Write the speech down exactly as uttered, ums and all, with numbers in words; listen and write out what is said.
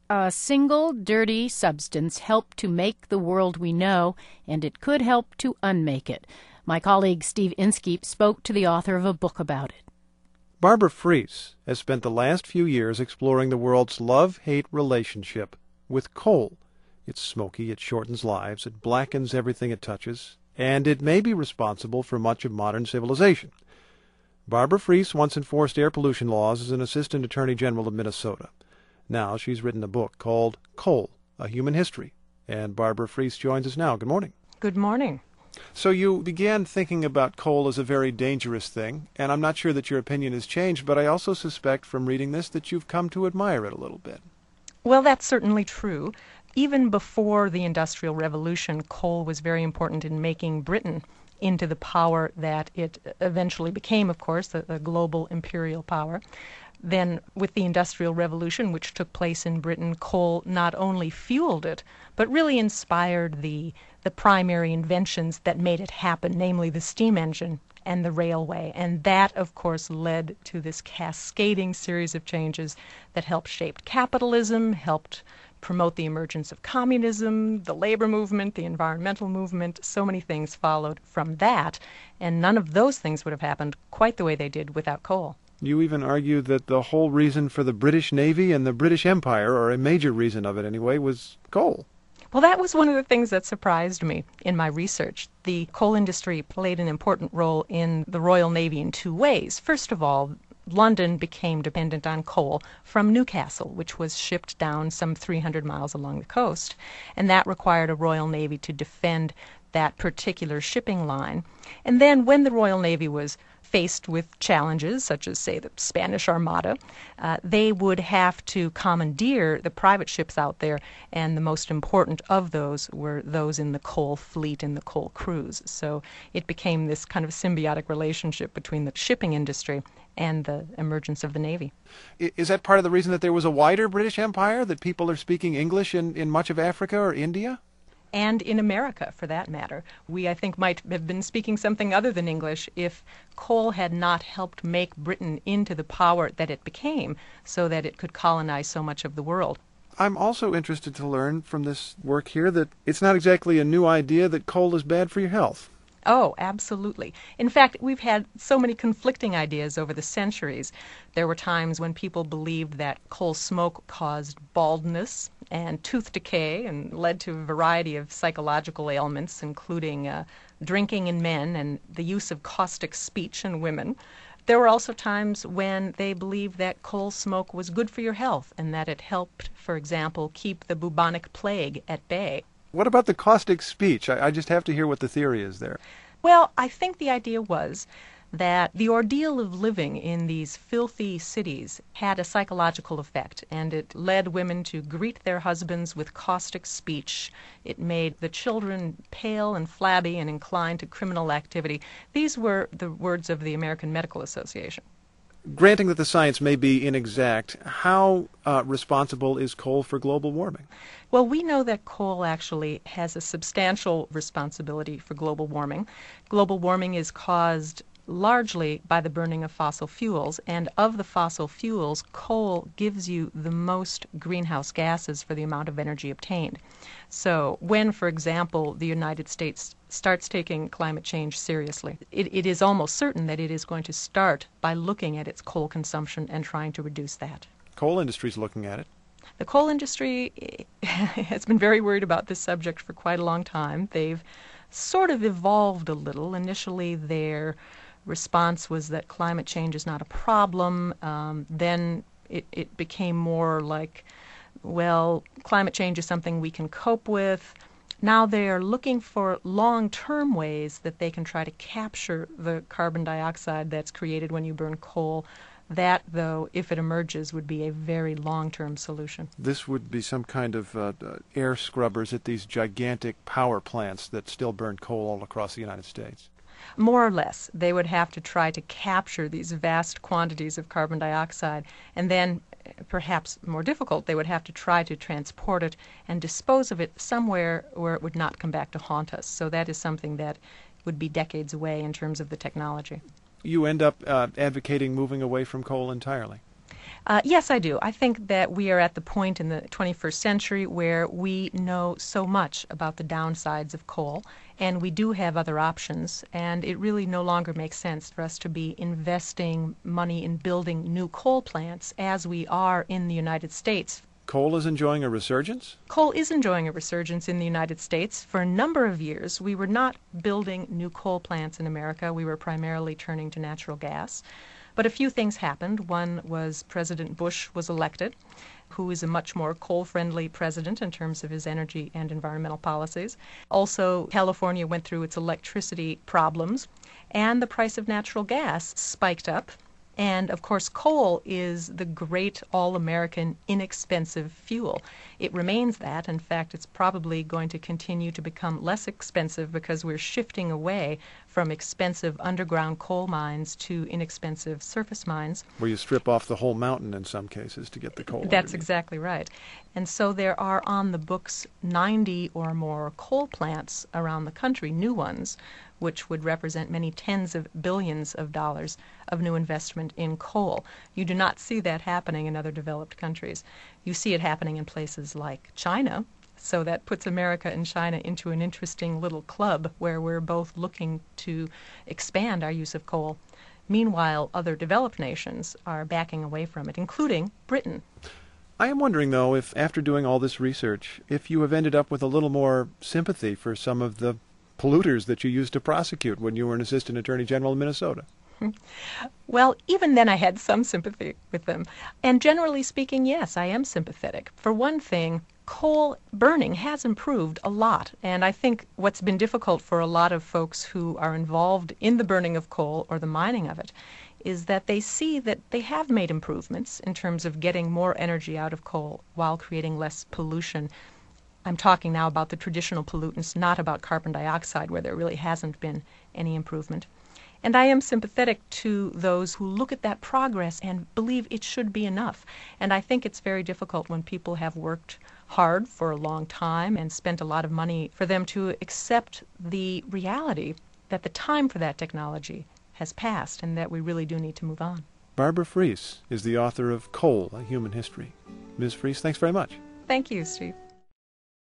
A single dirty substance helped to make the world we know, and it could help to unmake it. My colleague Steve Inskeep spoke to the author of a book about it. Barbara Fries has spent the last few years exploring the world's love-hate relationship with coal. It's smoky, it shortens lives, it blackens everything it touches, and it may be responsible for much of modern civilization. Barbara Fries once enforced air pollution laws as an assistant attorney general of Minnesota. Now she's written a book called Coal, A Human History. And Barbara Fries joins us now. Good morning. Good morning. So you began thinking about coal as a very dangerous thing, and I'm not sure that your opinion has changed, but I also suspect from reading this that you've come to admire it a little bit. Well, that's certainly true. Even before the Industrial Revolution, coal was very important in making Britain into the power that it eventually became, of course, a, a global imperial power. Then, with the Industrial Revolution, which took place in Britain, coal not only fueled it, but really inspired the, the primary inventions that made it happen, namely the steam engine and the railway. And that, of course, led to this cascading series of changes that helped shape capitalism, helped promote the emergence of communism, the labor movement, the environmental movement. So many things followed from that, and none of those things would have happened quite the way they did without coal. You even argue that the whole reason for the British Navy and the British Empire, or a major reason of it anyway, was coal. Well, that was one of the things that surprised me in my research. The coal industry played an important role in the Royal Navy in two ways. First of all, London became dependent on coal from Newcastle, which was shipped down some three hundred miles along the coast, and that required a Royal Navy to defend that particular shipping line. And then when the Royal Navy was faced with challenges, such as, say, the Spanish Armada, uh, they would have to commandeer the private ships out there, and the most important of those were those in the coal fleet and the coal crews. So it became this kind of symbiotic relationship between the shipping industry and the emergence of the Navy. Is that part of the reason that there was a wider British Empire, that people are speaking English in, in much of Africa or India? And in America, for that matter. We, I think, might have been speaking something other than English if coal had not helped make Britain into the power that it became, so that it could colonize so much of the world. I'm also interested to learn from this work here that it's not exactly a new idea that coal is bad for your health. Oh, absolutely. In fact, we've had so many conflicting ideas over the centuries. There were times when people believed that coal smoke caused baldness and tooth decay and led to a variety of psychological ailments, including uh, drinking in men and the use of caustic speech in women. There were also times when they believed that coal smoke was good for your health and that it helped, for example, keep the bubonic plague at bay. What about the caustic speech? I, I just have to hear what the theory is there. Well, I think the idea was that the ordeal of living in these filthy cities had a psychological effect, and it led women to greet their husbands with caustic speech. It made the children pale and flabby and inclined to criminal activity. These were the words of the American Medical Association. Granting that the science may be inexact, how uh, responsible is coal for global warming? Well, we know that coal actually has a substantial responsibility for global warming. Global warming is caused largely by the burning of fossil fuels, and of the fossil fuels, coal gives you the most greenhouse gases for the amount of energy obtained. So when, for example, the United States starts taking climate change seriously, it, it is almost certain that it is going to start by looking at its coal consumption and trying to reduce that. Coal industry's looking at it. The coal industry has been very worried about this subject for quite a long time. They've sort of evolved a little. Initially, their response was that climate change is not a problem. Um, then it, it became more like, well, climate change is something we can cope with. Now they are looking for long-term ways that they can try to capture the carbon dioxide that's created when you burn coal. That, though, if it emerges, would be a very long-term solution. This would be some kind of uh, air scrubbers at these gigantic power plants that still burn coal all across the United States. More or less, they would have to try to capture these vast quantities of carbon dioxide, and then, perhaps more difficult, they would have to try to transport it and dispose of it somewhere where it would not come back to haunt us. So that is something that would be decades away in terms of the technology. You end up uh, advocating moving away from coal entirely. Uh, yes, I do. I think that we are at the point in the twenty-first century where we know so much about the downsides of coal, and we do have other options, and it really no longer makes sense for us to be investing money in building new coal plants as we are in the United States. Coal is enjoying a resurgence? Coal is enjoying a resurgence in the United States. For a number of years, we were not building new coal plants in America. We were primarily turning to natural gas. But a few things happened. One was President Bush was elected, who is a much more coal-friendly president in terms of his energy and environmental policies. Also, California went through its electricity problems, and the price of natural gas spiked up. And, of course, coal is the great all-American inexpensive fuel. It remains that. In fact, it's probably going to continue to become less expensive because we're shifting away from expensive underground coal mines to inexpensive surface mines. Where you strip off the whole mountain in some cases to get the coal. That's underneath. Exactly right. And so there are on the books ninety or more coal plants around the country, new ones, which would represent many tens of billions of dollars of new investment in coal. You do not see that happening in other developed countries. You see it happening in places like China, so that puts America and China into an interesting little club where we're both looking to expand our use of coal. Meanwhile, other developed nations are backing away from it, including Britain. I am wondering, though, if after doing all this research, if you have ended up with a little more sympathy for some of the polluters that you used to prosecute when you were an assistant attorney general in Minnesota. Well, even then I had some sympathy with them. And generally speaking, yes, I am sympathetic. For one thing, coal burning has improved a lot. And I think what's been difficult for a lot of folks who are involved in the burning of coal or the mining of it is that they see that they have made improvements in terms of getting more energy out of coal while creating less pollution. I'm talking now about the traditional pollutants, not about carbon dioxide, where there really hasn't been any improvement. And I am sympathetic to those who look at that progress and believe it should be enough. And I think it's very difficult when people have worked hard for a long time and spent a lot of money for them to accept the reality that the time for that technology has passed and that we really do need to move on. Barbara Freese is the author of Coal, A Human History. Miz Freese, thanks very much. Thank you, Steve.